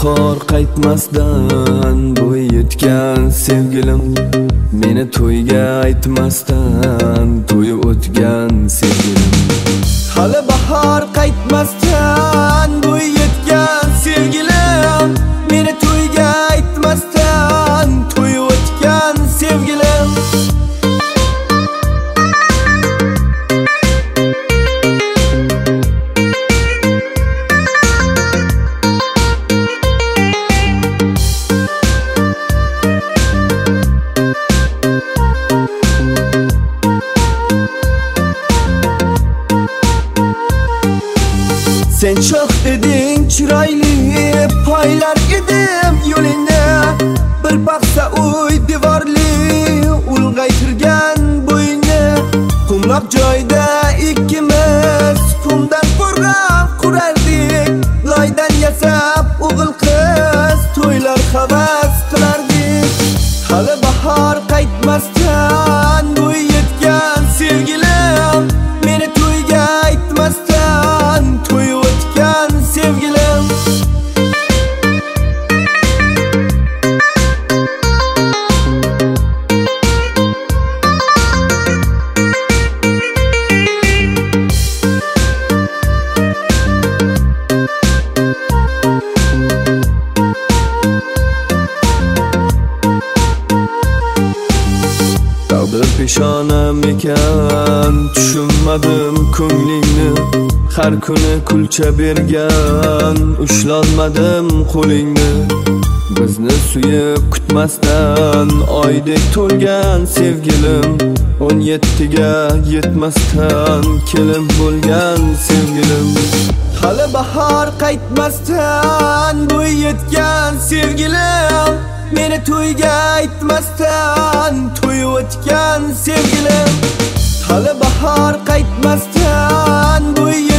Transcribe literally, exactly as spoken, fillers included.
bahor qaytmasdan bo'y yetgan sevgilim, meni to'yga aytmasdan to'yib o'tgan sevgilim. Hali bahor qaytmasdan bo'y yetgan sevgilim, meni to'yga aytmasdan to'yib o'tgan sevgilim. Sen çok edin chiroyli, poylar edim yo'lingni. Bir baxsa uy devorli, ulg'aytirgan bo'yni. Qumloq joyda ikkimiz qumdan qo'rg'on qurardik. Loydan yasab o'g'il qiz to'ylar havas qilardik. Hali bahor qaytmasdan bo'y yetgan sevgilim, meni to'yga aytmasdan to'yib o'tgan sevgilim. Taqdir peshonam ekan, tushunmadim ko'nglingni. Har kuni kulcha bergan, ushlolmadim qo'lingni. Bizni suyib kutmasdan oydek to'lgan sevgilim, o'n yettiga yetmasdan kelin bo'lgan sevgilim. Hali bahor qaytmasdan bo'y yetgan sevgilim, meni to'yga aytmasdan to'yib o'tgan sevgilim. Hali bahor qaytmasdan bo'y